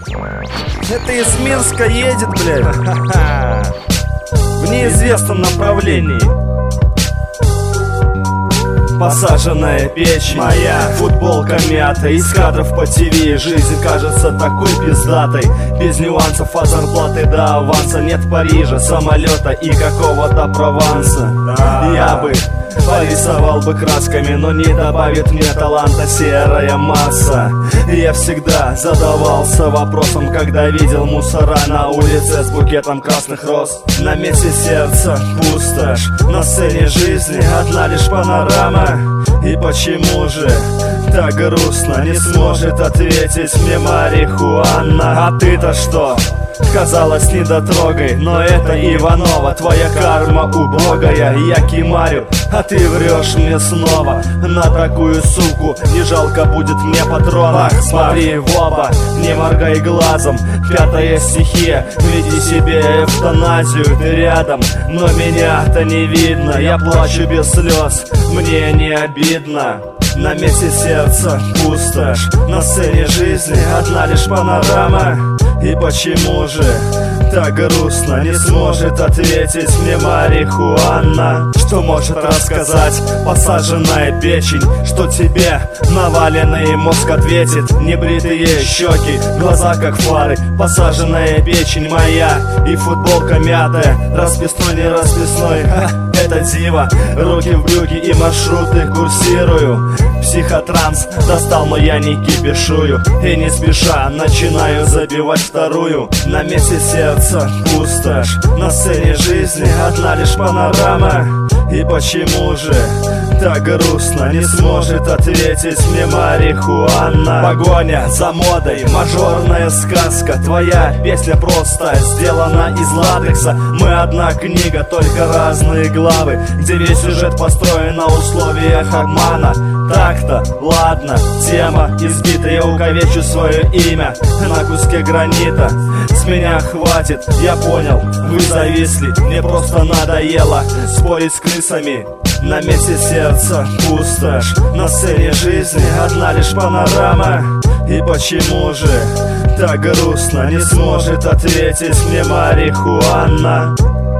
Это из Минска едет, блядь, в неизвестном направлении. Посаженная печень, моя футболка мята, из кадров по ТВ. Жизнь кажется такой пиздатой, без нюансов от зарплаты до аванса. Нет Парижа, самолета и какого-то Прованса. Я бы порисовал бы красками, но не добавит мне таланта серая масса. Я всегда задавался вопросом, когда видел мусора на улице с букетом красных роз. На месте сердца пустошь, на сцене жизни одна лишь панорама. И почему же так грустно, не сможет ответить мне марихуана? А ты-то что? Казалось недотрогой, но это Иванова, твоя карма убогая. Я кимарю, а ты врешь мне снова. На такую суку не жалко будет мне патронов. Смотри в оба, не моргай глазом. Пятая стихия, веди себе эвтаназию. Ты рядом, но меня-то не видно. Я плачу без слез, мне не обидно. На месте сердца пустошь, на сцене жизни одна лишь панорама. И почему же так грустно, не сможет ответить мне марихуана? Что может рассказать посаженная печень? Что тебе наваленный мозг ответит? Небритые щеки, глаза как фары. Посаженная печень моя и футболка мятая. Расписной, не расписной, это дива. Руки в брюки и маршруты курсирую. Психотранс достал, но я не кипишую. И не спеша начинаю забивать вторую. На месте сердца пустошь, на сцене жизни одна лишь панорама. И почему же так грустно, не сможет ответить мне марихуана? Погоня за модой, мажорная сказка. Твоя песня просто сделана из латекса. Мы одна книга, только разные главы, где весь сюжет построен на условиях обмана. Так-то, ладно, тема избита, я увековечу свое имя на куске гранита. С меня хватит, я понял, вы зависли. Мне просто надоело спорить с крысами. На месте сердца пустошь, на сцене жизни одна лишь панорама. И почему же так грустно, не сможет ответить мне марихуана?